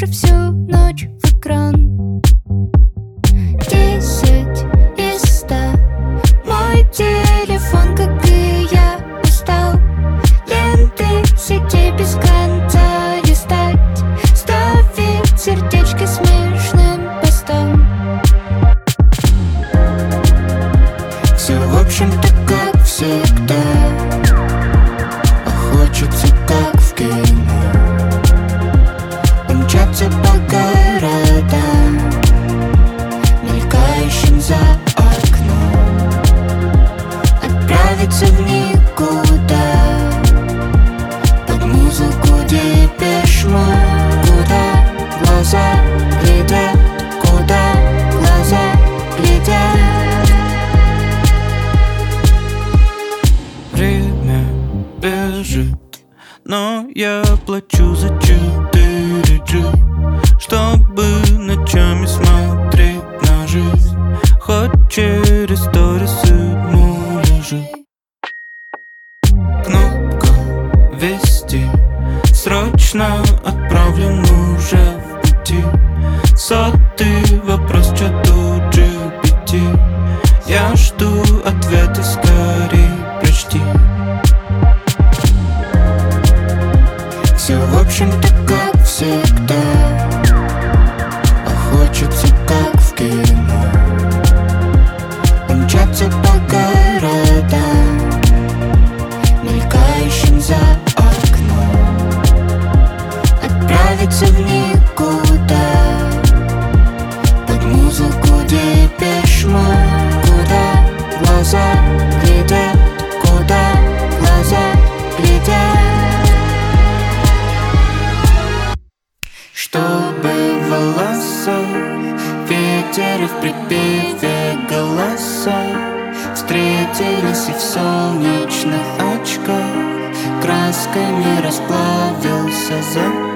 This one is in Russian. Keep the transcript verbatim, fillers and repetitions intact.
же всю ночь в экран. Десять из ста. Мой телефон, как и я, устал ленты сети без конца листать, ставить сердечки смешным постам. Все, в общем-то, как всегда, а хочется, как в кино, умчаться по городам, мелькающим за окном, отправиться в никуда под музыку Депеш Мод. Куда глаза глядят, куда глаза глядят. Время бежит, но я плачу за четыре джи, чтобы ночами смотреть на жизнь, хоть через сторисы муляжи. Кнопка «Вести», срочно отправлен уже в пути. Сотый вопрос чату джи пи ти. Я жду ответа, скорей прочти. Все, в общем-то, как всегда, а хочется, как в кино, умчаться по городам, мелькающим за окном, отправиться в никуда под музыку Депеш Мод. Куда глаза глядят, куда глаза глядят. Чтобы волоса, ветер в припеве голоса встретились и в солнечных очках красками расплавился закат.